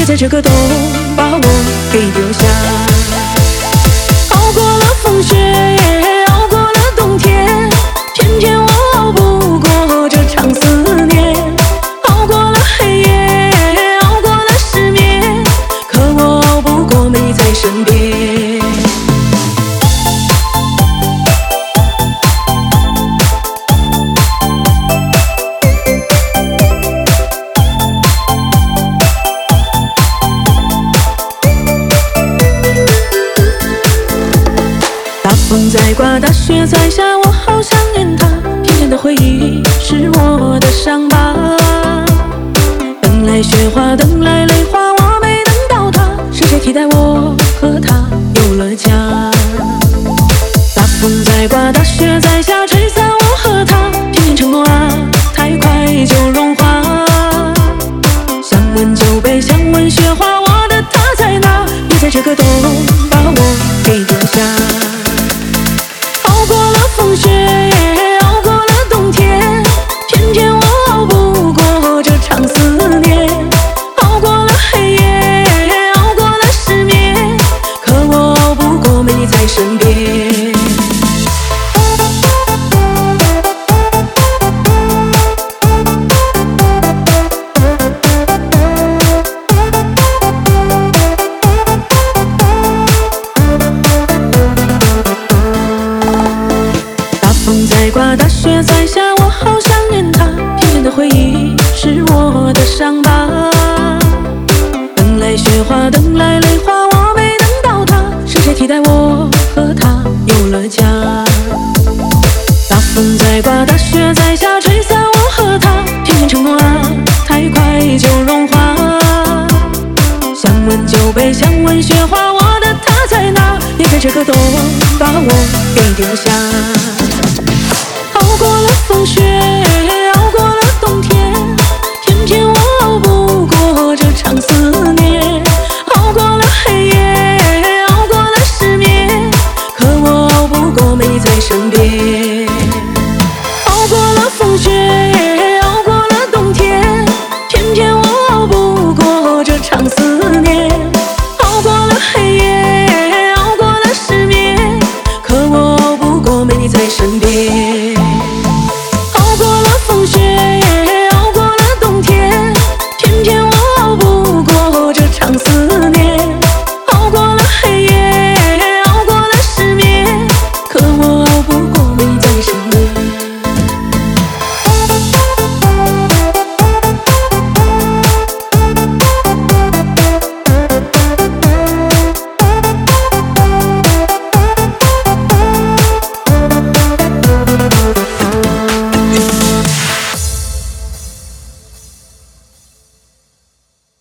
也在这个冬把我给丢下。熬过了风雪，熬过了冬天，偏偏我熬不过这场思念。熬过了黑夜，熬过了失眠，可我熬不过没在身边。风在刮，大雪在下，我好想念他。甜甜的回忆是我的伤疤。等来雪花，等来泪花，我没等到他，是谁替代我和他有了家？大风在刮，大雪在下，吹散我和他。甜甜承诺啊，太快就融化。想问酒杯，想问雪花，我的他在哪？也在这个冬把我给丢下。熬过了风雪，熬过了冬天，偏偏我熬不过这场思念。熬过了黑夜，熬过了失眠，可我熬不过没在身边。风在刮，大雪在下，我好想念他。甜甜的回忆是我的伤疤。等来雪花，等来泪花，我没等到他，是谁替代我和他有了家？大风在刮，大雪在下，吹散我和他。甜甜承诺啊，太快就融化。想问酒杯，想问雪花，我的他在哪？也在这个冬把我给丢下。熬过了风雪。